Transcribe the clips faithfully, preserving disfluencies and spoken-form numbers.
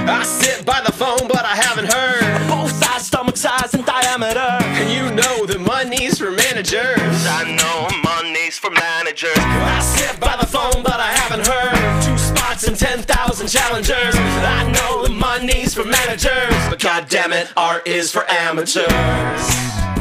I sit by the phone, but I haven't heard both sides, stomach size and diameter. And you know the money's for managers. I know money's for managers. I sit by the phone, but I haven't heard two spots and ten thousand challengers. I know the money's for managers, but goddammit, art is for amateurs.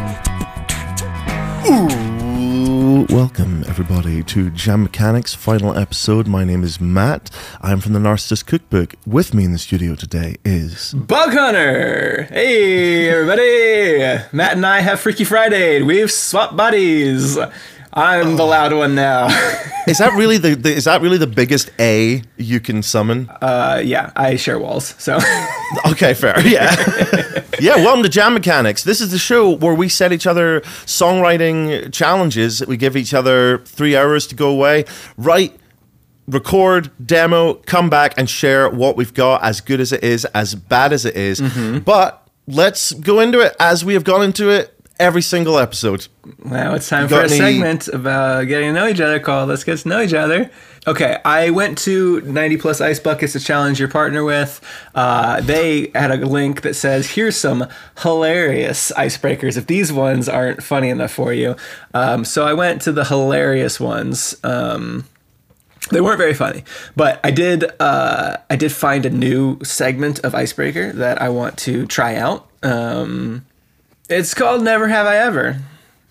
Ooh, welcome everybody to Jam Mechanics final episode. My name is Matt. I'm from the Narcissist Cookbook. With me in the studio today is Bug Hunter. Hey everybody, Matt and I have Freaky Friday. We've swapped bodies. I'm the loud one now. Is that really the, the is that really the biggest A you can summon? Uh, yeah, I share walls. So okay, fair. Yeah, yeah. Welcome to Jam Mechanics. This is the show where we set each other songwriting challenges. We give each other three hours to go away, write, record, demo, come back, and share what we've got, as good as it is, as bad as it is. Mm-hmm. But let's go into it as we have gone into it every single episode. Now it's time for a any... segment about getting to know each other called Let's Get to Know Each Other. Okay, I went to ninety plus Ice Buckets to challenge your partner with. Uh, they had a link that says, here's some hilarious icebreakers if these ones aren't funny enough for you. Um, so I went to the hilarious ones. Um, They weren't very funny, but I did uh, I did find a new segment of Icebreaker that I want to try out. Um, it's called Never Have I Ever.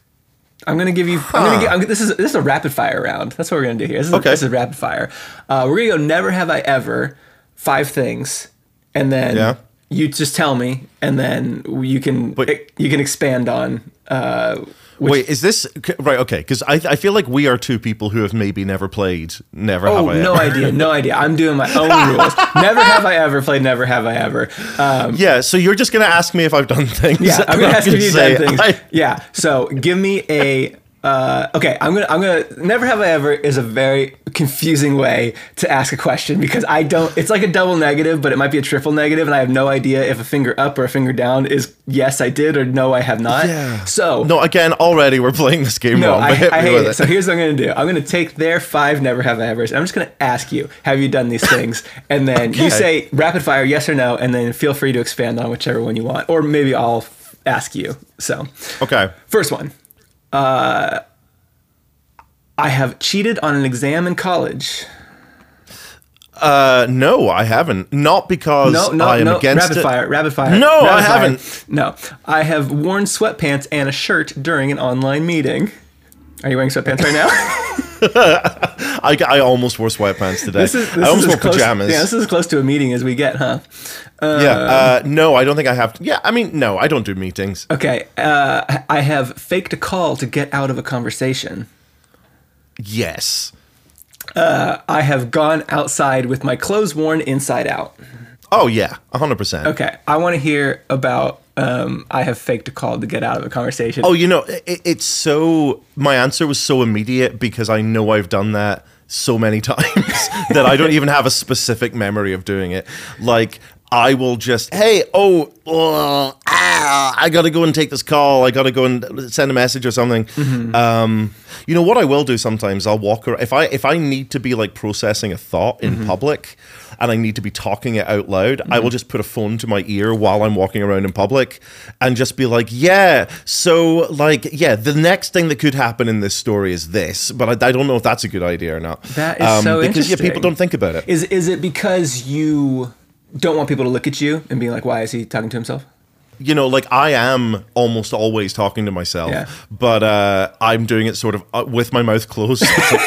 I'm gonna give you. Huh. I'm gonna give, I'm, this is this is a rapid fire round. That's what we're gonna do here. This is, okay. This is rapid fire. Uh, we're gonna go Never Have I Ever, five things, and then yeah. you just tell me, and then you can but, you can expand on. Uh, Which, Wait, is this right? Okay, because I I feel like we are two people who have maybe never played Never oh, Have I no Ever. idea, no idea. I'm doing my own rules. Never have I ever played Never Have I Ever. Um, yeah, so you're just gonna ask me if I've done things. Yeah, I'm gonna I'm ask if you've done things. I, yeah, so give me a. Uh, okay, I'm gonna I'm gonna Never Have I Ever is a very confusing way to ask a question because I don't. It's like a double negative, but it might be a triple negative, and I have no idea if a finger up or a finger down is yes I did or no I have not. Yeah. So no, again, already we're playing this game no, wrong. I, hit I me hate with it. it. So here's what I'm gonna do. I'm gonna take their five Never Have I Ever's. I'm just gonna ask you, have you done these things? And then okay. you say rapid fire yes or no, and then feel free to expand on whichever one you want, or maybe I'll f- ask you. So okay, first one. Uh. I have cheated on an exam in college. Uh, no, I haven't. Not because no, no, I am no. against rapid it. fire, rapid fire. No, rapid I fire. haven't. No, I have worn sweatpants and a shirt during an online meeting. Are you wearing sweatpants right now? I, I almost wore sweatpants today. This is, this I almost is wore close, pajamas. Yeah, this is as close to a meeting as we get, huh? Uh, yeah. Uh, no, I don't think I have. To. Yeah, I mean, no, I don't do meetings. Okay. Uh, I have faked a call to get out of a conversation. Yes. Uh, I have gone outside with my clothes worn inside out. Oh, yeah. one hundred percent. Okay. I want to hear about um, I have faked a call to get out of a conversation. Oh, you know, it, it's so... My answer was so immediate because I know I've done that so many times that I don't even have a specific memory of doing it. Like... I will just, hey, oh, uh, ah, I got to go and take this call. I got to go and send a message or something. Mm-hmm. Um, you know what I will do sometimes? I'll walk around. If I, if I need to be like processing a thought in mm-hmm. public and I need to be talking it out loud, mm-hmm. I will just put a phone to my ear while I'm walking around in public and just be like, yeah, so like, yeah, the next thing that could happen in this story is this, but I, I don't know if that's a good idea or not. That is um, so because, interesting. Yeah, people don't think about it. Is Is it because you... don't want people to look at you and be like, why is he talking to himself? You know, like I am almost always talking to myself, yeah. but uh, I'm doing it sort of uh, with my mouth closed.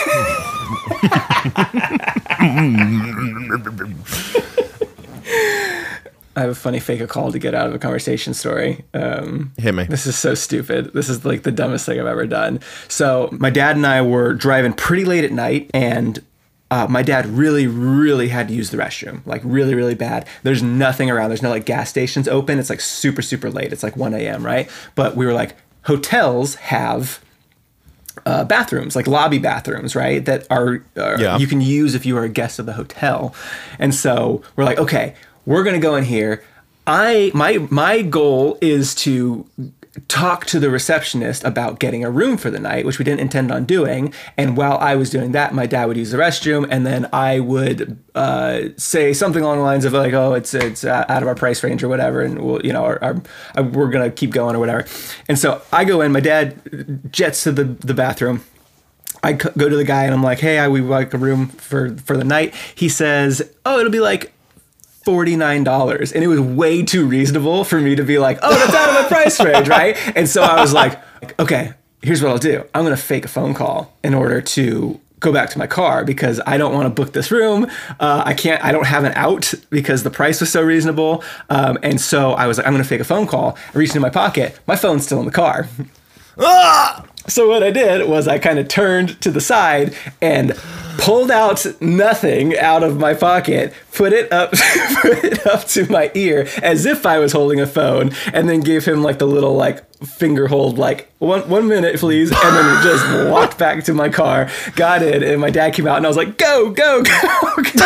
I have a funny fake a call to get out of a conversation story. Um, Hit me. This is so stupid. This is like the dumbest thing I've ever done. So my dad and I were driving pretty late at night and Uh, my dad really, really had to use the restroom, like really, really bad. There's nothing around. There's no like gas stations open. It's like super, super late. It's like one a.m., right? But we were like, hotels have uh, bathrooms, like lobby bathrooms, right? That are, are yeah. you can use if you are a guest of the hotel. And so we're like, okay, we're going to go in here. I my my goal is to talk to the receptionist about getting a room for the night, which we didn't intend on doing. And while I was doing that, my dad would use the restroom, and then I would uh, say something along the lines of like, "Oh, it's it's out of our price range or whatever," and we'll, you know, our, our, our, we're gonna keep going or whatever. And so I go in. My dad jets to the the bathroom. I go to the guy and I'm like, "Hey, I we like a room for for the night." He says, "Oh, it'll be like forty-nine dollars." And it was way too reasonable for me to be like, "Oh, that's out of my price range," right? And so I was like, "Okay, here's what I'll do. I'm gonna fake a phone call in order to go back to my car because I don't want to book this room. Uh, I can't. I don't have an out because the price was so reasonable." Um, and so I was like, "I'm gonna fake a phone call." I reached into my pocket. My phone's still in the car. Ah! So what I did was I kind of turned to the side and pulled out nothing out of my pocket, put it up, put it up to my ear as if I was holding a phone, and then gave him like the little like finger hold, like one one minute, please, and then just walked back to my car, got in, and my dad came out, and I was like, "Go, go, go!" go.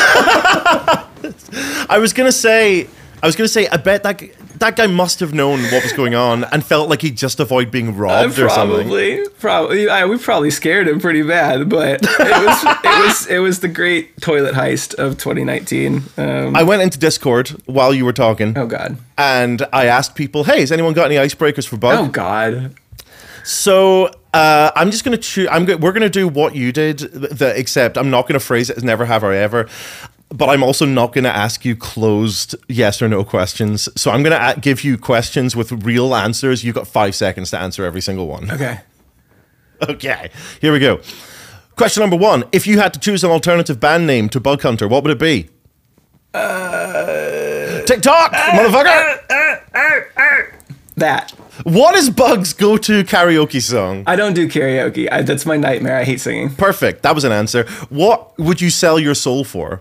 I was gonna say, I was gonna say, I bet that. That guy must have known what was going on and felt like he'd just avoid being robbed uh, or something. Probably, probably. I, we probably scared him pretty bad, but it was it was it was the great toilet heist of twenty nineteen. Um, I went into Discord while you were talking. Oh God! And I asked people, "Hey, has anyone got any icebreakers for Bug?" Oh God! So uh, I'm just gonna choose. I'm go- we're gonna do what you did, th- th- except I'm not gonna phrase it as never have I ever. But I'm also not going to ask you closed yes or no questions. So I'm going to a- give you questions with real answers. You've got five seconds to answer every single one. Okay. Okay. Here we go. Question number one. If you had to choose an alternative band name to Bug Hunter, what would it be? Uh, TikTok, uh, motherfucker! Uh, uh, uh, uh. That. What is Bug's go-to karaoke song? I don't do karaoke. I, that's my nightmare. I hate singing. Perfect. That was an answer. What would you sell your soul for?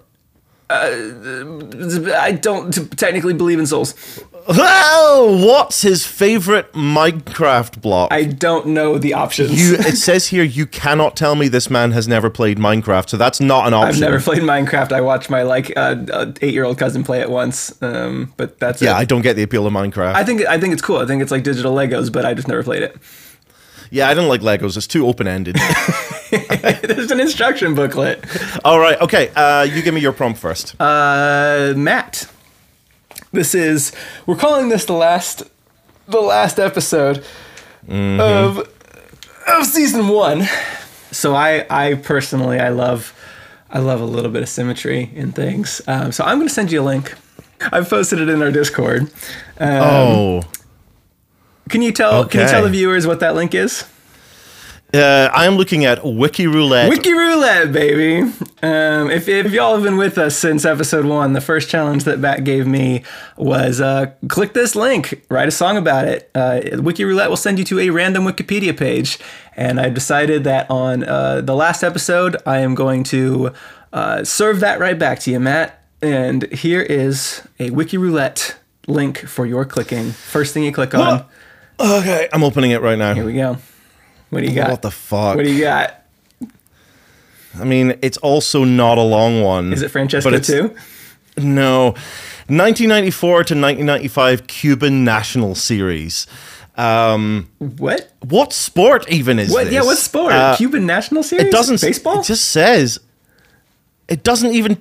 Uh, I don't technically believe in souls. Oh, what's his favorite Minecraft block? I don't know the options. You, it says here you cannot tell me this man has never played Minecraft, so that's not an option. I've never played Minecraft. I watched my like uh, eight-year-old cousin play it once, um, but that's yeah. it. I don't get the appeal of Minecraft. I think I think it's cool. I think it's like digital Legos, but I just never played it. Yeah, I don't like Legos. It's too open-ended. There's an instruction booklet. All right. Okay. Uh, you give me your prompt first. Uh, Matt. This is we're calling this the last the last episode mm-hmm. of of season one. So I I personally I love I love a little bit of symmetry in things. Um, so I'm going to send you a link. I've posted it in our Discord. Um, oh. Can you tell okay. Can you tell the viewers what that link is? Uh, I am looking at Wiki Roulette. Wiki Roulette, baby. Um, if, if y'all have been with us since episode one, the first challenge that Matt gave me was uh, click this link, write a song about it. Uh, Wiki Roulette will send you to a random Wikipedia page. And I've decided that on uh, the last episode, I am going to uh, serve that right back to you, Matt. And here is a Wiki Roulette link for your clicking. First thing you click on. Okay, I'm opening it right now. Here we go. What do you got? What the fuck? What do you got? I mean, it's also not a long one. Is it Francesca too? No. nineteen ninety-four to nineteen ninety-five Cuban National Series. Um, what? What sport even is what, this? Yeah, what sport? Uh, Cuban National Series? It doesn't. Baseball? It just says. It doesn't even.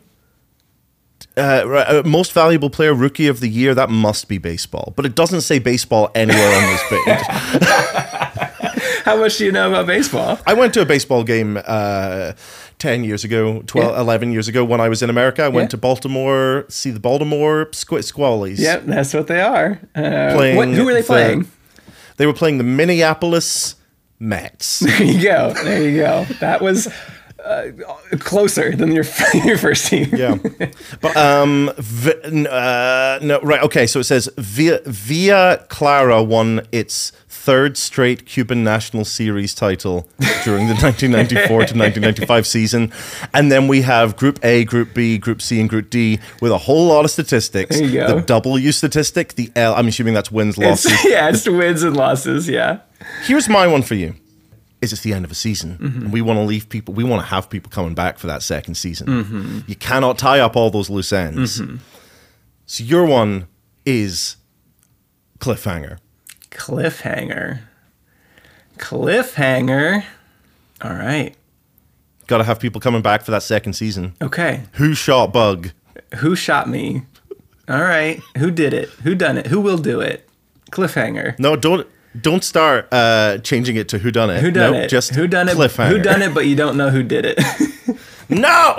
Uh, most valuable player, rookie of the year. That must be baseball, but it doesn't say baseball anywhere on this page. How much do you know about baseball? I went to a baseball game uh, ten years ago, twelve, yeah. eleven years ago when I was in America. I went yeah. to Baltimore, see the Baltimore Squ- Squallies. Yep, that's what they are. Uh, playing what, who were they playing? The, they were playing the Minneapolis Mets. There you go. There you go. That was uh, closer than your your first team. Yeah, but um, v- uh, no, right. Okay, so it says Via Villa Clara won its third straight Cuban National Series title during the nineteen ninety-four to nineteen ninety-five season. And then we have Group A, Group B, Group C, and Group D with a whole lot of statistics. There you go. The W statistic, the L, I'm assuming that's wins, losses. It's, yeah, it's wins and losses, yeah. Here's my one for you. Is it's the end of a season. Mm-hmm. And we want to leave people, we want to have people coming back for that second season. Mm-hmm. You cannot tie up all those loose ends. Mm-hmm. So your one is cliffhanger. Cliffhanger. Cliffhanger. All right. Got to have people coming back for that second season. Okay. Who shot Bug? Who shot me? All right. Who did it? Who done it? Who will do it? Cliffhanger. No, don't don't start uh, changing it to who done it. Who done nope, it? Just who done it? Cliffhanger. Who done it? But you don't know who did it. No.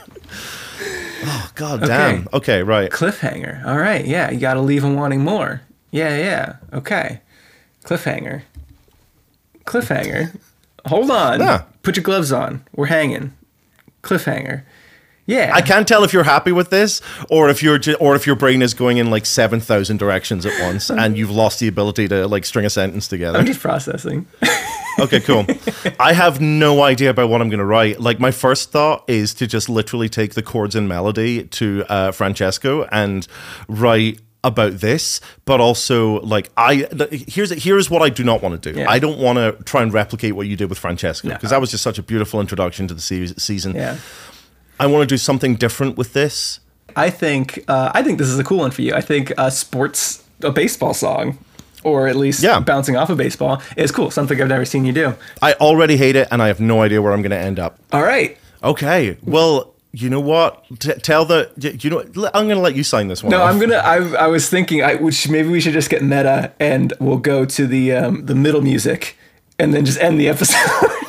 Oh God damn. Okay. okay, right. Cliffhanger. All right. Yeah, you got to leave them wanting more. Yeah, yeah. Okay. Cliffhanger. Cliffhanger. Hold on. Yeah. Put your gloves on. We're hanging. Cliffhanger. Yeah. I can't tell if you're happy with this, or if you're, ju- or if your brain is going in like seven thousand directions at once, and you've lost the ability to like string a sentence together. I'm just processing. Okay, cool. I have no idea about what I'm going to write. Like, my first thought is to just literally take the chords and melody to uh, Francesco and write about this, but also like I here's here's what I do not want to do. Yeah. I don't want to try and replicate what you did with Francesco, because No. that was just such a beautiful introduction to the se- season. Yeah. I want to do something different with this. I think uh, I think this is a cool one for you. I think uh, sports, a baseball song, or at least Yeah. bouncing off a baseball, is cool. Something I've never seen you do. I already hate it, and I have no idea where I'm going to end up. All right. Okay, well, you know what? T- tell the you know I'm going to let you sign this one. No, off. I'm gonna. I, I was thinking, I which maybe we should just get meta, and we'll go to the um, the middle music, and then just end the episode.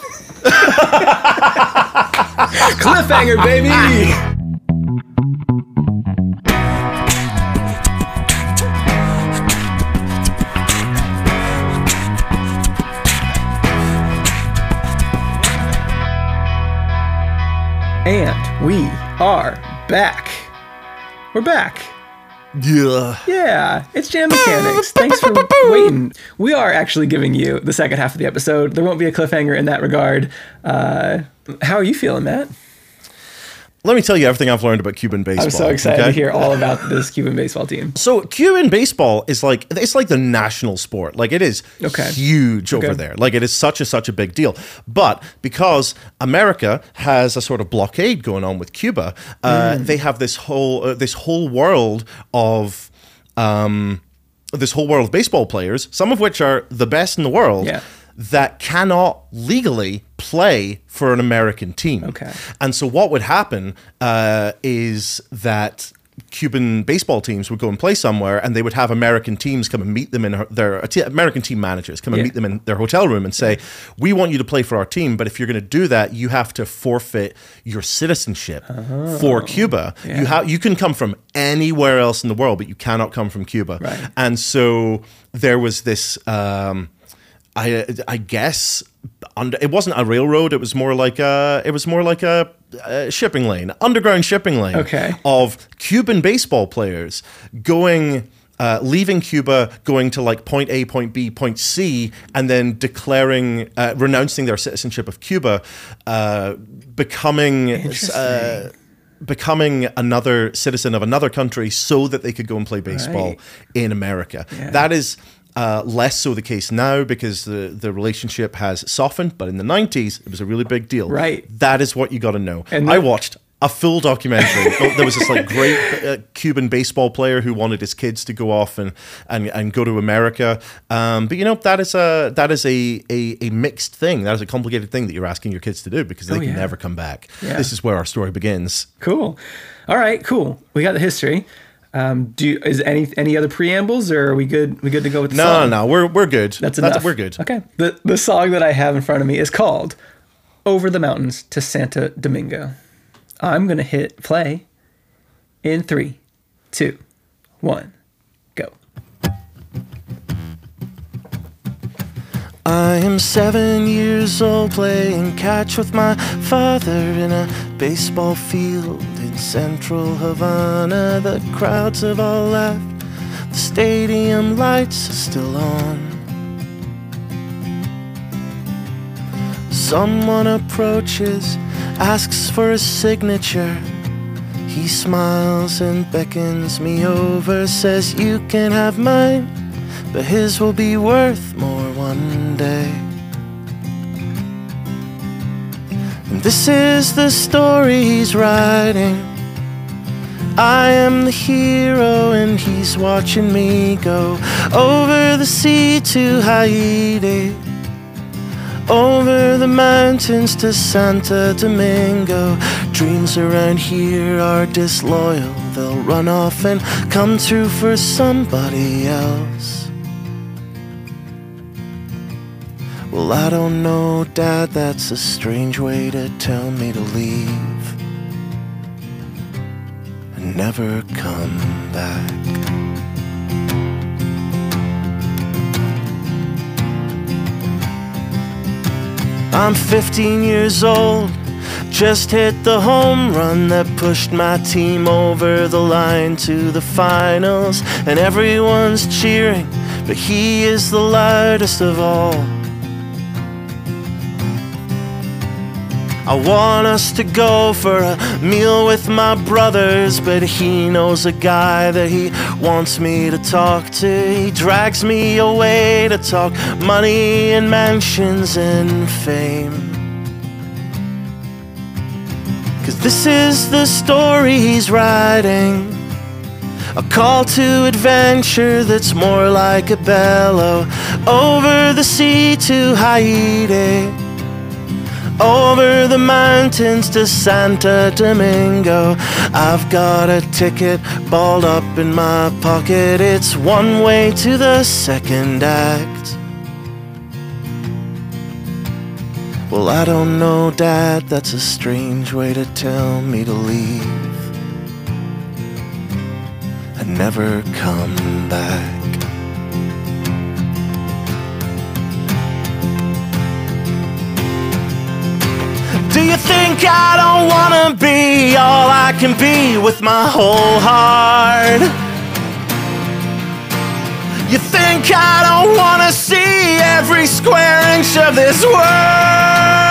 Cliffhanger, baby. And we are back. We're back. Yeah. Yeah, it's Jam Mechanics. Thanks for waiting. We are actually giving you the second half of the episode. There won't be a cliffhanger in that regard. Uh, how are you feeling, Matt? Let me tell you everything I've learned about Cuban baseball. I'm so excited okay? to hear all about this Cuban baseball team. So Cuban baseball is like, it's like the national sport. Like, it is Okay. huge over Okay. there. Like, it is such a such a big deal. But because America has a sort of blockade going on with Cuba, uh, Mm. they have this whole uh, this whole world of um, this whole world of baseball players, some of which are the best in the world. Yeah. That cannot legally play for an American team. Okay. And so what would happen uh, is that Cuban baseball teams would go and play somewhere, and they would have American teams come and meet them in her, their American team managers come and Yeah. meet them in their hotel room and say, "We want you to play for our team, but if you're going to do that, you have to forfeit your citizenship for Cuba. Oh, Yeah. You have you can come from anywhere else in the world, but you cannot come from Cuba." Right. And so there was this. Um, I I guess under, it wasn't a railroad. It was more like a it was more like a, a shipping lane, underground shipping lane. Okay. Of Cuban baseball players going. Uh, leaving Cuba, going to like point A, point B, point C, and then declaring, uh, renouncing their citizenship of Cuba, uh, becoming, uh, becoming another citizen of another country, so that they could go and play baseball Right. in America. Yeah. That is uh, less so the case now, because the the relationship has softened. But in the nineties, it was a really big deal. Right. That is what you got to know. And I then- watched a full documentary. There was this like great uh, Cuban baseball player who wanted his kids to go off and and, and go to America. Um, but you know, that is a that is a, a a mixed thing. That is a complicated thing that you're asking your kids to do, because they Oh, can yeah. never come back. Yeah. This is where our story begins. Cool. All right, cool. We got the history. Um, do you, is any any other preambles, or are we good? We good to go with the No, song? no, no, we're we're good. That's enough. We're good. Okay. The the song that I have in front of me is called "Over the Mountains to Santo Domingo." I'm gonna hit play in three, two, one, go. I am seven years old, playing catch with my father in a baseball field in central Havana. The crowds have all left, the stadium lights are still on. Someone approaches, asks for a signature. He smiles and beckons me over, says you can have mine, but his will be worth more one day. And this is the story he's writing. I am the hero and he's watching me go over the sea to Haiti, over the mountains to Santo Domingo. Dreams around here are disloyal, they'll run off and come true for somebody else. Well, I don't know, Dad, that's a strange way to tell me to leave and never come back. I'm fifteen years old, just hit the home run that pushed my team over the line to the finals. And everyone's cheering, but he is the loudest of all. I want us to go for a meal with my brothers, but he knows a guy that he wants me to talk to. He drags me away to talk money and mansions and fame. 'Cause this is the story he's writing, a call to adventure that's more like a bellow. Over the sea to Haiti, over the mountains to Santo Domingo. I've got a ticket balled up in my pocket. It's one way to the second act. Well, I don't know, Dad, that's a strange way to tell me to leave and never come back. Do you think I don't wanna be all I can be with my whole heart? You think I don't wanna see every square inch of this world?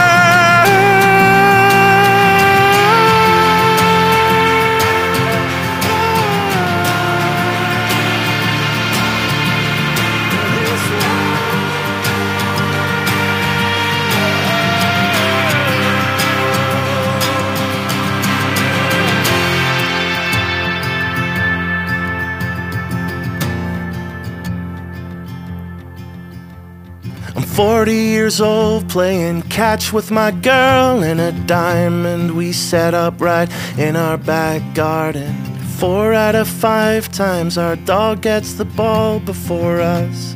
forty years old, playing catch with my girl in a diamond we set up right in our back garden. Four out of five times our dog gets the ball before us.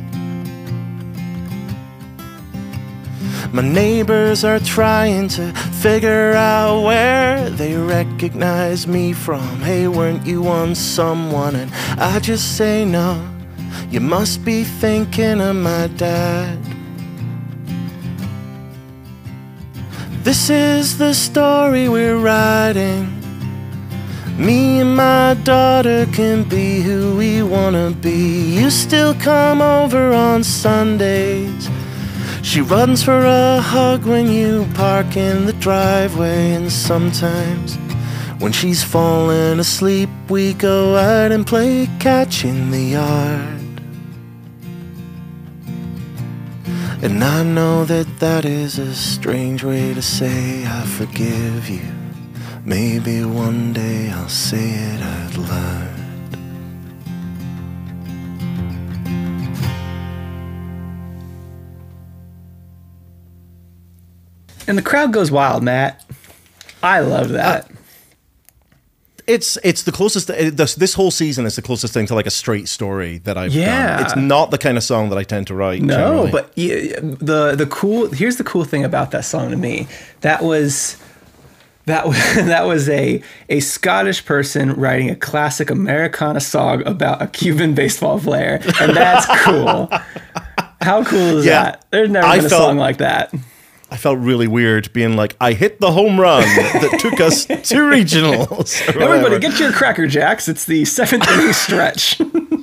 My neighbors are trying to figure out where they recognize me from. Hey, weren't you once someone? And I just say no, you must be thinking of my dad. This is the story we're writing. Me and my daughter can be who we wanna be. You still come over on Sundays. She runs for a hug when you park in the driveway. And sometimes when she's falling asleep, we go out and play catch in the yard. And I know that that is a strange way to say I forgive you. Maybe one day I'll say it out loud. And the crowd goes wild, Matt. I love that. Uh, It's it's the closest. This this whole season is the closest thing to like a straight story that I've yeah. done. It's not the kind of song that I tend to write. No, generally. but yeah, the the cool. Here's the cool thing about that song to me. That was that was that was a a Scottish person writing a classic Americana song about a Cuban baseball player, and that's cool. How cool is yeah, that? There's never been I a felt, song like that. I felt really weird being like, I hit the home run that took us to regionals. Everybody get your Cracker Jacks. It's the seventh inning stretch.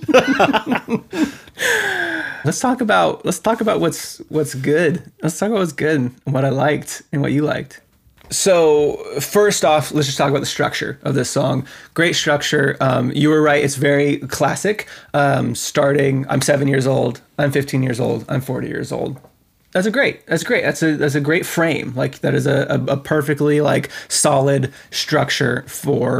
Let's talk about let's talk about what's what's good. Let's talk about what's good and what I liked and what you liked. So first off, let's just talk about the structure of this song. Great structure. Um, you were right. It's very classic. Um, starting, I'm seven years old. I'm fifteen years old. I'm forty years old. That's a great. That's great. That's a that's a great frame. Like that is a, a, a perfectly like solid structure for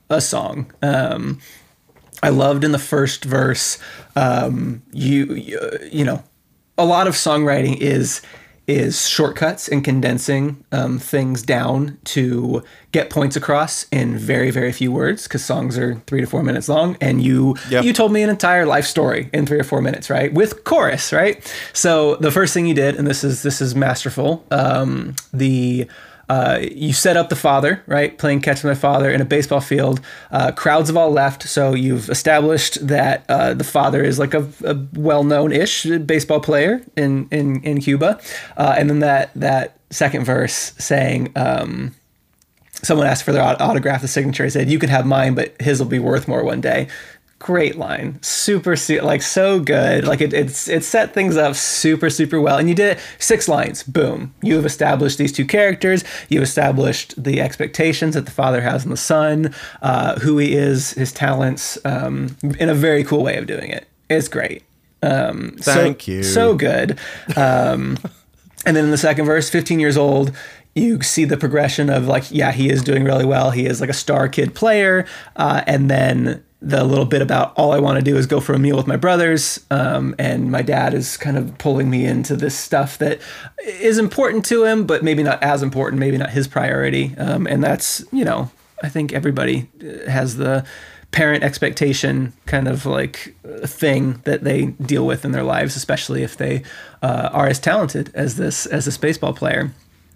a song. Um, I loved in the first verse, um, you, you you know, a lot of songwriting is is shortcuts and condensing um, things down to get points across in very, very few words, because songs are three to four minutes long. And you yep. you told me an entire life story in three or four minutes, right? With chorus, right? So the first thing you did, and this is this is masterful, um, the uh, you set up the father, right? Playing catch with my father in a baseball field. Uh, crowds have all left, so you've established that uh, the father is like a, a well-known-ish baseball player in in in Cuba, uh, and then that that second verse saying. Um, Someone asked for their autograph, the signature. He said, "You can have mine, but his will be worth more one day." Great line, super, like so good. Like it, it's it set things up super, super well. And you did it six lines. Boom. You have established these two characters. You established the expectations that the father has in the son, uh, who he is, his talents, um, in a very cool way of doing it. It's great. Um, Thank so, you. So good. Um, and then in the second verse, fifteen years old. You see the progression of like, yeah, he is doing really well. He is like a star kid player. Uh, and then the little bit about all I want to do is go for a meal with my brothers. Um, and my dad is kind of pulling me into this stuff that is important to him, but maybe not as important, maybe not his priority. Um, and that's, you know, I think everybody has the parent expectation kind of like thing that they deal with in their lives, especially if they uh, are as talented as this, as this baseball player.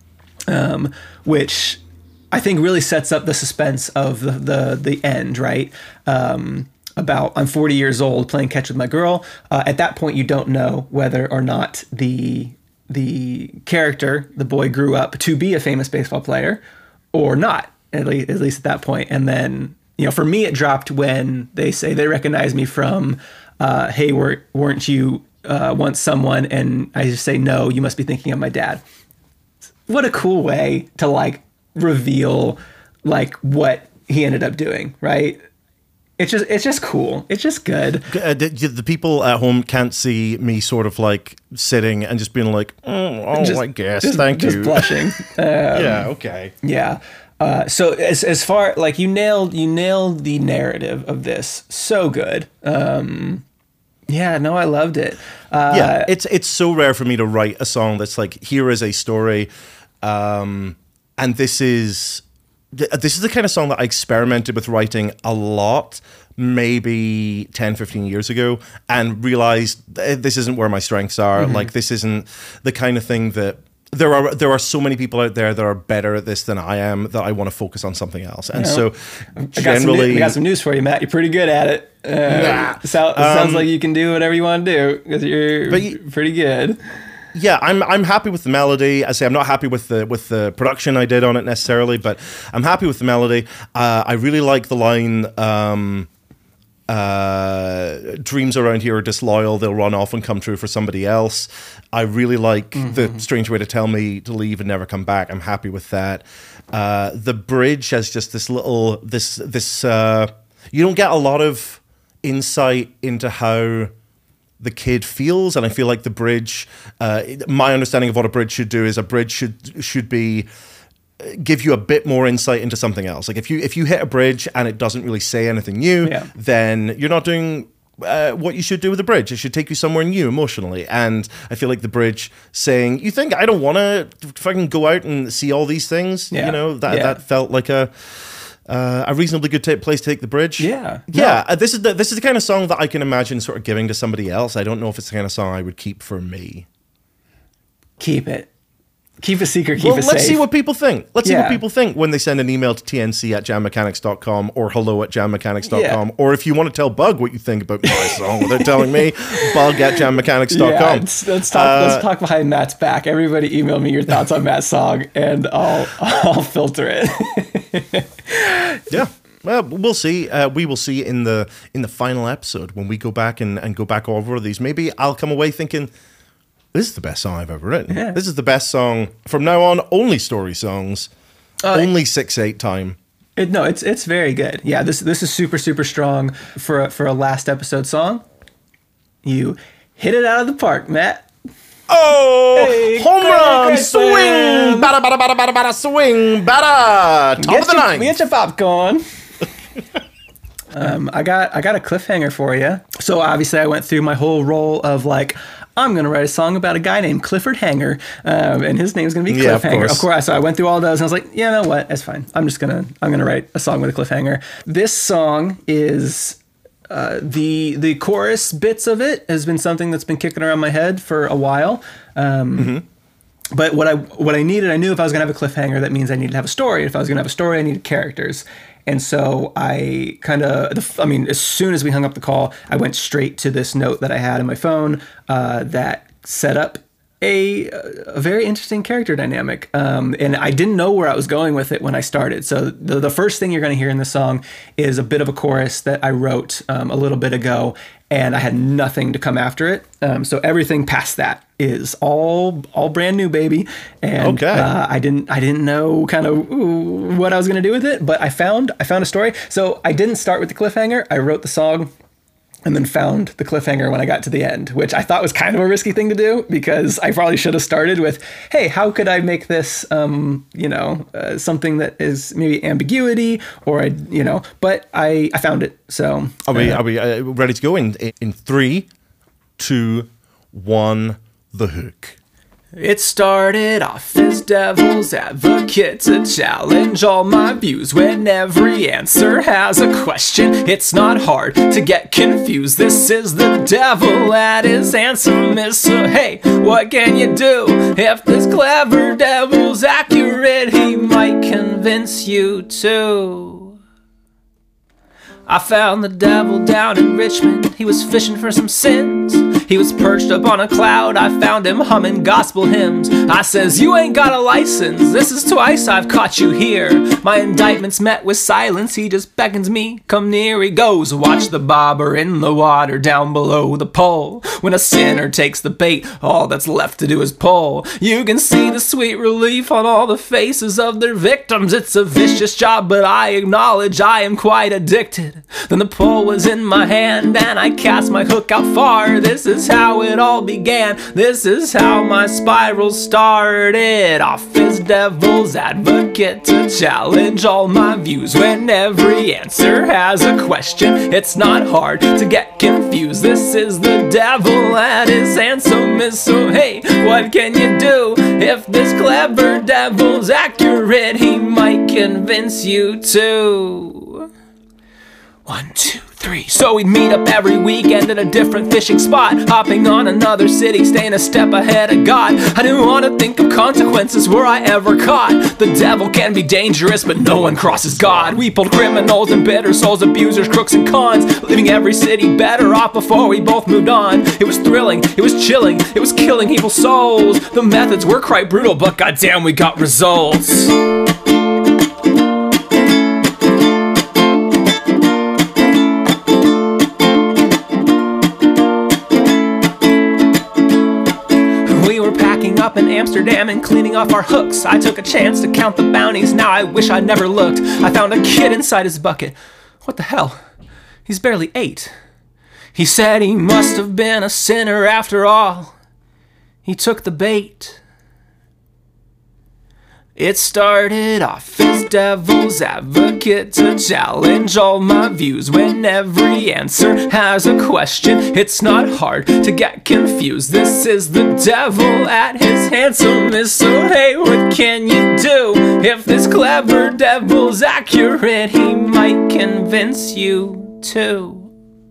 Um, which I think really sets up the suspense of the the, the end, right? Um, about I'm forty years old playing catch with my girl. Uh, at that point, you don't know whether or not the the character, the boy, grew up to be a famous baseball player or not. At least, at least at that point. And then, you know, for me, it dropped when they say they recognize me from, uh, "Hey, weren't weren't you uh, once someone?" And I just say, "No, you must be thinking of my dad." What a cool way to like reveal like what he ended up doing, right? It's just it's just cool. It's just good. Uh, the, the people at home can't see me sort of like sitting and just being like, oh, oh just, I guess, just, thank just you. Just blushing. Um, yeah, okay. Yeah. Uh, so as as far like you nailed you nailed the narrative of this so good. Um, yeah, no, I loved it. Uh, yeah, it's it's so rare for me to write a song that's like, here is a story. Um, and this is this is the kind of song that I experimented with writing a lot, maybe ten, fifteen years ago, and realized this isn't where my strengths are. Mm-hmm. Like, this isn't the kind of thing that there are there are so many people out there that are better at this than I am, that I want to focus on something else. And you know, so I generally... I got some news for you, Matt. You're pretty good at it. Uh, nah. so, it sounds um, like you can do whatever you want to do, because you're but you, pretty good. Yeah, I'm I'm happy with the melody. I say I'm not happy with the with the production I did on it necessarily, but I'm happy with the melody. Uh, I really like the line, um, uh, "Dreams around here are disloyal. They'll run off and come true for somebody else." I really like mm-hmm. the strange way to tell me to leave and never come back. I'm happy with that. Uh, the bridge has just this little this this. Uh, you don't get a lot of insight into how the kid feels, and I feel like the bridge, uh, my understanding of what a bridge should do is a bridge should should be give you a bit more insight into something else. Like if you if you hit a bridge and it doesn't really say anything new, yeah. then you're not doing uh, what you should do with a bridge. It should take you somewhere new emotionally. And I feel like the bridge saying, "You think I don't want to fucking go out and see all these things?" Yeah. You know, that yeah. that felt like a. Uh, a reasonably good t- place to take the bridge. Yeah, yeah. No. Uh, this is the this is the kind of song that I can imagine sort of giving to somebody else. I don't know if it's the kind of song I would keep for me. Keep it, keep a secret. Keep well, it let's safe. see what people think. Let's yeah. see what people think when they send an email to T N C at jam mechanics dot com or hello at jam mechanics dot com. Yeah. Or if you want to tell Bug what you think about my song without telling me, Bug at jam mechanics dot com. Yeah, let's, let's talk. Uh, let's talk behind Matt's back. Everybody, email me your thoughts on Matt's song, and I'll I'll filter it. Yeah. Well, we'll see. Uh, we will see in the in the final episode when we go back and, and go back over these. Maybe I'll come away thinking, this is the best song I've ever written. Yeah. This is the best song. From now on, only story songs. Uh, only six eight time. It, no, it's it's very good. Yeah, this this is super, super strong for a, for a last episode song. You hit it out of the park, Matt. Oh, hey, home run, swing, bada, bada, bada, bada, bada, swing, bada, top get of the your, ninth. Get your popcorn. um, I got I got a cliffhanger for you. So obviously I went through my whole role of like, I'm going to write a song about a guy named Clifford Hanger, um, and his name's going to be Yeah, Cliffhanger. of course. Of course. So I went through all those, and I was like, yeah, you know what? It's fine. I'm just gonna I'm gonna write a song with a cliffhanger. This song is uh, the the chorus bits of it has been something that's been kicking around my head for a while. Um, mm-hmm. But what I what I needed, I knew if I was going to have a cliffhanger, that means I needed to have a story. If I was going to have a story, I needed characters. And so I kind of, I mean, as soon as we hung up the call, I went straight to this note that I had in my phone uh, that set up a, a very interesting character dynamic. Um, and I didn't know where I was going with it when I started. So the, the first thing you're going to hear in the song is a bit of a chorus that I wrote um, a little bit ago, and I had nothing to come after it. Um, so everything past that is all all brand new, baby. And okay. uh, I didn't I didn't know kind of ooh, what I was going to do with it, but I found I found a story. So I didn't start with the cliffhanger. I wrote the song and then found the cliffhanger when I got to the end, which I thought was kind of a risky thing to do because I probably should have started with, hey, how could I make this, um, you know, uh, something that is maybe ambiguity or, I, you know, but I, I found it. So are we, uh, are we uh, ready to go in, in three, two, one, the hook? It started off as devil's advocate to challenge all my views when every answer has a question. It's not hard to get confused. This is the devil at his handsome mister. Hey, what can you do? If this clever devil's accurate, he might convince you too. I found the devil down in Richmond. He was fishing for some sins. He was perched up on a cloud. I found him humming gospel hymns. I says, you ain't got a license. This is twice I've caught you here. My indictment's met with silence. He just beckons me, come near. He goes, watch the bobber in the water down below the pole. When a sinner takes the bait, all that's left to do is pull. You can see the sweet relief on all the faces of their victims. It's a vicious job, but I acknowledge I am quite addicted. Then the pole was in my hand and I cast my hook out far. This is how it all began. This is how my spiral started. Off as devil's advocate to challenge all my views when every answer has a question. It's not hard to get confused. This is the devil at his handsome mister. Hey, what can you do? If this clever devil's accurate, he might convince you too. One, two, three. So we'd meet up every weekend at a different fishing spot, hopping on another city, staying a step ahead of God. I didn't want to think of consequences were I ever caught. The devil can be dangerous, but no one crosses God. We pulled criminals and bitter souls, abusers, crooks, and cons, leaving every city better off before we both moved on. It was thrilling, it was chilling, it was killing evil souls. The methods were quite brutal, but goddamn we got results. Up in Amsterdam and cleaning off our hooks. I took a chance to count the bounties. Now I wish I'd never looked. I found a kid inside his bucket. What the hell? He's barely eight. He said he must have been a sinner after all. He took the bait. It started off as devil's advocate to challenge all my views when every answer has a question. It's not hard to get confused. This is the devil at his handsomest. So hey, what can you do? If this clever devil's accurate, he might convince you too.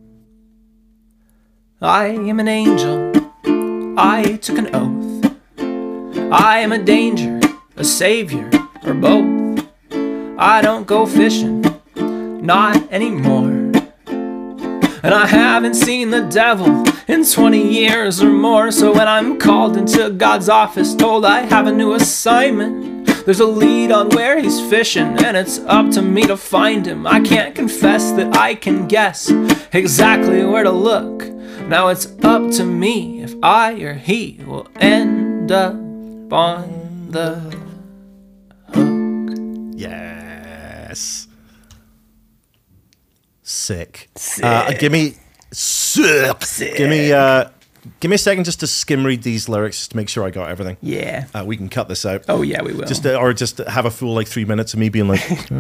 I am an angel. I took an oath. I am a danger, a savior, or both. I don't go fishing, not anymore. And I haven't seen the devil in twenty years or more. So when I'm called into God's office, told I have a new assignment, there's a lead on where he's fishing, and it's up to me to find him. I can't confess that I can guess exactly where to look. Now it's up to me if I or he will end up on the hook. Yes. Sick. Sick. Uh, give me sick. sick. Give me uh, Give me a second just to skim read these lyrics just to make sure I got everything. Yeah. Uh, we can cut this out. Oh, yeah, we will. Just to, or just have a full like three minutes of me being like,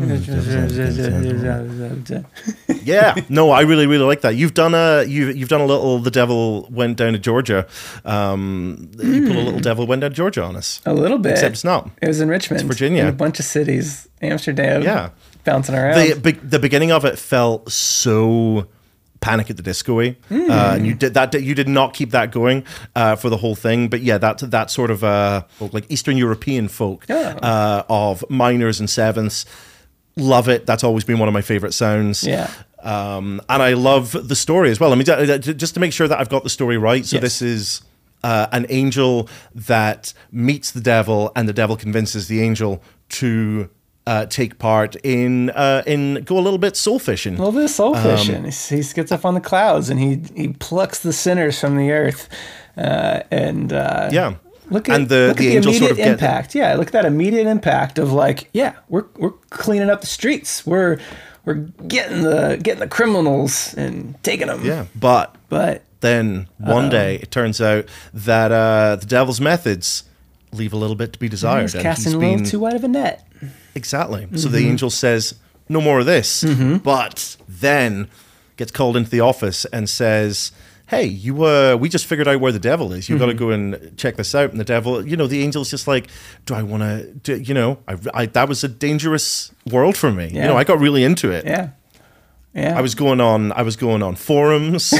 yeah. No, I really, really like that. You've done a you you've done a little. The Devil Went Down to Georgia. Um, mm. You put a little Devil Went Down to Georgia on us. A little bit. Except it's not. It was in Richmond. It's Virginia. In a bunch of cities. Amsterdam. Yeah. Bouncing around. The be- the beginning of it felt so Panic at the Disco-y. Mm. Uh, and you did that. You did not keep that going uh, for the whole thing. But yeah, that that sort of uh, like Eastern European folk oh. uh, of minors and sevenths. Love it. That's always been one of my favorite sounds. Yeah. Um, and I love the story as well. I mean, just to make sure that I've got the story right. So yes. This is uh, an angel that meets the devil, and the devil convinces the angel to uh, take part in uh, in go a little bit soul fishing. A little bit of soul fishing. Um, he gets up on the clouds and he he plucks the sinners from the earth. Uh, and uh, yeah. Look at, and the, look the at the angel immediate sort of impact. Get... Yeah, look at that immediate impact of like, yeah, we're we're cleaning up the streets. We're we're getting the getting the criminals and taking them. Yeah, but but then one uh, day it turns out that uh, the devil's methods leave a little bit to be desired. He's casting and he's a little been... too wide of a net. Exactly. Mm-hmm. So the angel says, "No more of this." Mm-hmm. But then gets called into the office and says, hey, you uh, we just figured out where the devil is. You've mm-hmm. got to go and check this out. And the devil, you know, the angel's just like, do I want to, you know, I, I, that was a dangerous world for me. Yeah. You know, I got really into it. Yeah. Yeah. I was going on, I was going on forums.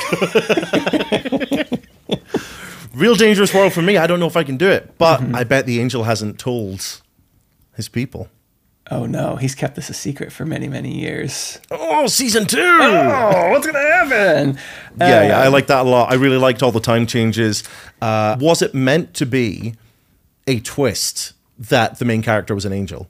I was real dangerous world for me. I don't know if I can do it. But mm-hmm. I bet the angel hasn't told his people. Oh no, he's kept this a secret for many, many years. Oh, season two! Oh, what's gonna happen? Yeah, uh, yeah, I like that a lot. I really liked all the time changes. Uh, was it meant to be a twist that the main character was an angel?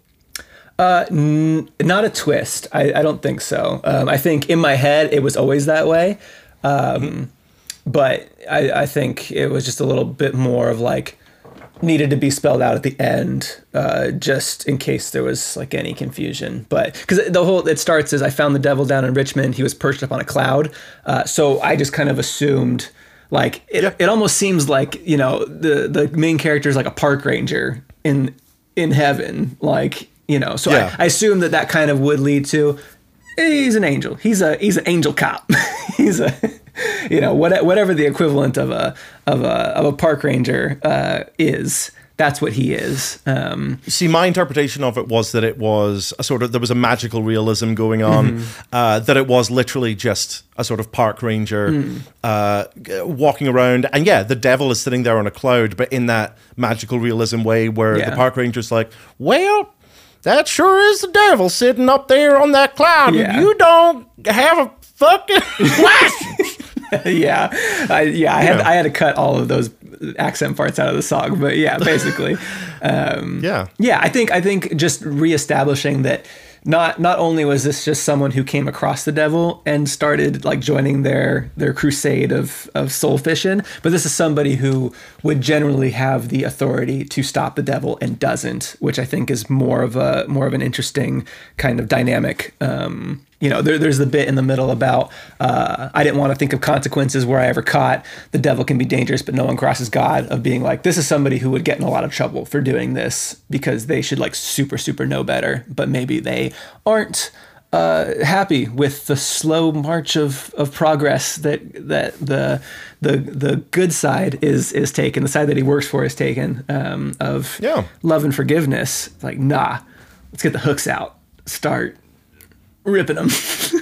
Uh, n- not a twist. I, I don't think so. Um, I think in my head it was always that way. Um, mm-hmm. But I, I think it was just a little bit more of like, needed to be spelled out at the end, uh, just in case there was like any confusion. But because the whole it starts as I found the devil down in Richmond. He was perched up on a cloud, uh, so I just kind of assumed like it. Yeah. It almost seems like, you know, the the main character is like a park ranger in in heaven, like, you know. So yeah. I, I assumed that that kind of would lead to he's an angel. He's a he's an angel cop. he's a you know, what, whatever the equivalent of a of a of a park ranger uh, is, that's what he is. Um, See, my interpretation of it was that it was a sort of there was a magical realism going on. Mm-hmm. Uh, that it was literally just a sort of park ranger mm. uh, walking around, and yeah, the devil is sitting there on a cloud, but in that magical realism way, where yeah. the park ranger's like, well, that sure is the devil sitting up there on that cloud. Yeah. You don't have a fucking license. yeah, I, yeah, I had yeah. I had to cut all of those accent parts out of the song, but yeah, basically, um, yeah, yeah. I think I think just reestablishing that not not only was this just someone who came across the devil and started like joining their their crusade of of soul fishing, but this is somebody who would generally have the authority to stop the devil and doesn't, which I think is more of a more of an interesting kind of dynamic. Um, You know, there, there's the bit in the middle about uh, I didn't want to think of consequences where I ever caught the devil can be dangerous, but no one crosses God, of being like, this is somebody who would get in a lot of trouble for doing this because they should like super, super know better. But maybe they aren't uh, happy with the slow march of, of progress that that the the the good side is is taken, the side that he works for is taken, um, of yeah. love and forgiveness. Like, nah, let's get the hooks out. Start ripping them.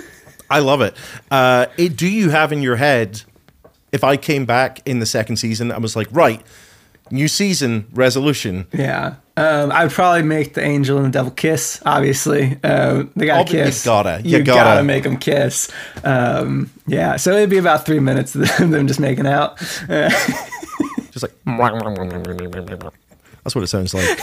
I love it. Uh, it. Do you have in your head, if I came back in the second season, I was like, right, new season, resolution. Yeah. Um, I would probably make the angel and the devil kiss, obviously. Uh, they gotta oh, kiss. You gotta. You, you gotta. gotta make them kiss. Um, yeah, so it'd be about three minutes of them just making out. Uh, just like... That's what it sounds like.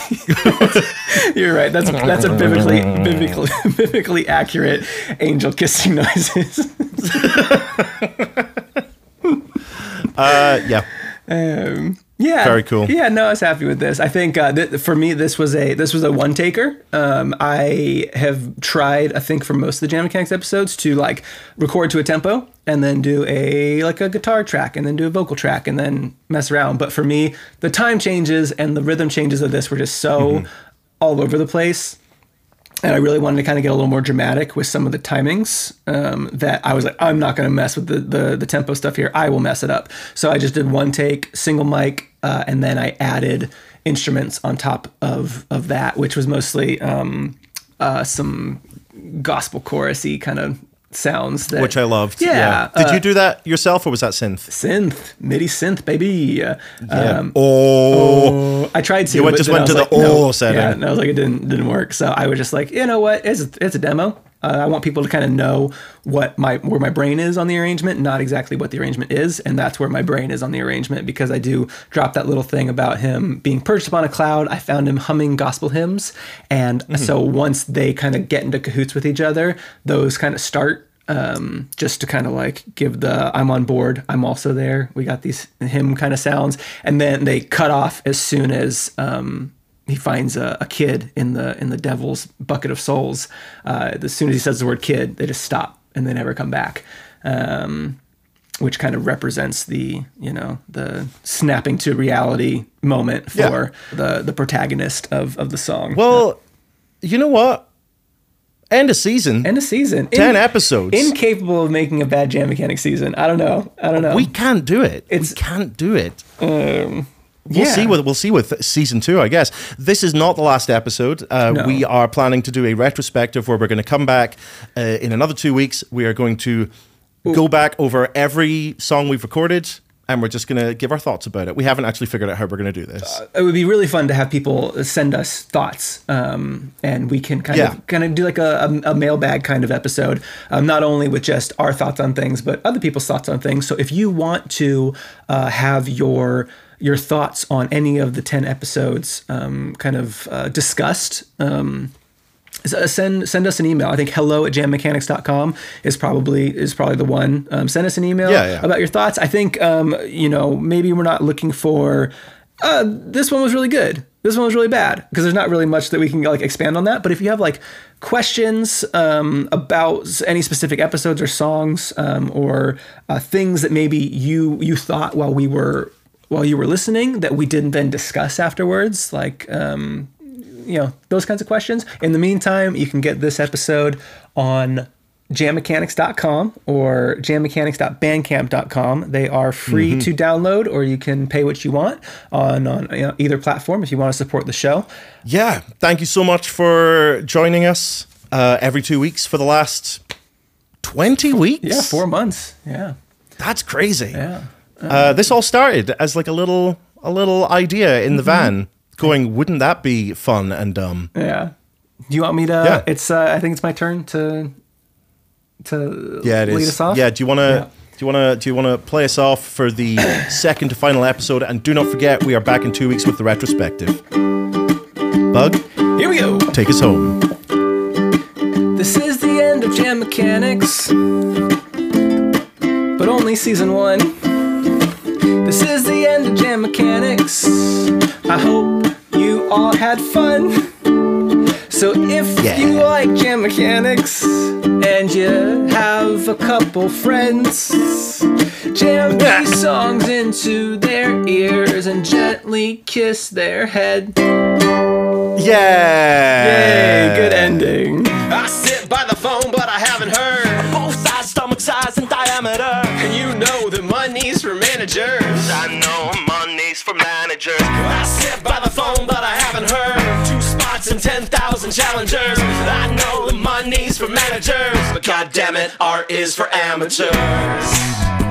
You're right. That's that's a biblically biblically biblically accurate angel kissing noises. uh, yeah. Um, Yeah, very cool. Yeah, no, I was happy with this. I think uh, th- for me, this was a this was a one taker. Um, I have tried, I think, for most of the Jam Mechanics episodes to like record to a tempo and then do a like a guitar track and then do a vocal track and then mess around. But for me, the time changes and the rhythm changes of this were just so mm-hmm. all over the place. And I really wanted to kind of get a little more dramatic with some of the timings um, that I was like, I'm not going to mess with the, the the tempo stuff here. I will mess it up. So I just did one take, single mic, uh, and then I added instruments on top of, of that, which was mostly um, uh, some gospel chorus-y kind of sounds. That, which I loved. Yeah. yeah. Did uh, you do that yourself or was that synth? Synth. MIDI synth, baby. Yeah. Um, oh. oh. I tried to. You went, but just then went I to was the like, oh no. setting. Yeah, and I was like, it didn't didn't work. So I was just like, you know what? It's a, it's a demo. Uh, I want people to kind of know what my where my brain is on the arrangement, not exactly what the arrangement is, and that's where my brain is on the arrangement because I do drop that little thing about him being perched upon a cloud. I found him humming gospel hymns, and mm-hmm. so once they kind of get into cahoots with each other, those kind of start. Um, just to kind of like give the I'm on board, I'm also there. We got these hymn kind of sounds, and then they cut off as soon as um, he finds a, a kid in the in the devil's bucket of souls. Uh, as soon as he says the word kid, they just stop and they never come back, um, which kind of represents the you know the snapping to reality moment for yeah. the the protagonist of of the song. Well, uh, you know what? End of season. End of season. Ten In, episodes. Incapable of making a bad Jam Mechanics season. I don't know. I don't know. We can't do it. It's, we can't do it. Um, we'll yeah. see with we'll see with season two, I guess. This is not the last episode. Uh, no. We are planning to do a retrospective where we're going to come back uh, in another two weeks. We are going to Ooh. go back over every song we've recorded. And we're just going to give our thoughts about it. We haven't actually figured out how we're going to do this. Uh, it would be really fun to have people send us thoughts, um, and we can kind yeah. of kind of do like a, a, a mailbag kind of episode, um, not only with just our thoughts on things, but other people's thoughts on things. So if you want to uh, have your your thoughts on any of the ten episodes um, kind of uh, discussed, um, send send us an email. I think hello at jam mechanics dot com is probably is probably the one. Um, send us an email yeah, yeah. about your thoughts. I think um, you know maybe we're not looking for uh, this one was really good. This one was really bad because there's not really much that we can like expand on that. But if you have like questions um, about any specific episodes or songs um, or uh, things that maybe you you thought while we were while you were listening that we didn't then discuss afterwards, like. Um, You know, those kinds of questions. In the meantime, you can get this episode on jam mechanics dot com or jam mechanics dot bandcamp dot com. They are free mm-hmm. to download, or you can pay what you want on, on you know, either platform if you want to support the show. Yeah. Thank you so much for joining us uh, every two weeks for the last twenty weeks. Yeah, four months. Yeah. That's crazy. Yeah. Uh, uh, this all started as like a little a little idea in the mm-hmm. van. Going, wouldn't that be fun and dumb? Yeah. Do you want me to? Yeah. It's. Uh, I think it's my turn to. To yeah, it lead is. us off. Yeah. Do you want to? Yeah. Do you want to? Do you want to play us off for the second to final episode? And do not forget, we are back in two weeks with the retrospective. Bug. Here we go. Take us home. This is the end of Jam Mechanics, but only season one. This is the end of Jam Mechanics. I hope you all had fun. So if yeah. you like Jam Mechanics and you have a couple friends, jam these songs into their ears and gently kiss their head. Yeah! Yay, good ending. I sit by the phone, but I haven't heard both sides, stomach size and diameter. And you know the money's for managers. I know money's for managers. I sit by the phone, but I haven't heard two spots and ten thousand challengers. I know the money's for managers, but goddamn it, art is for amateurs.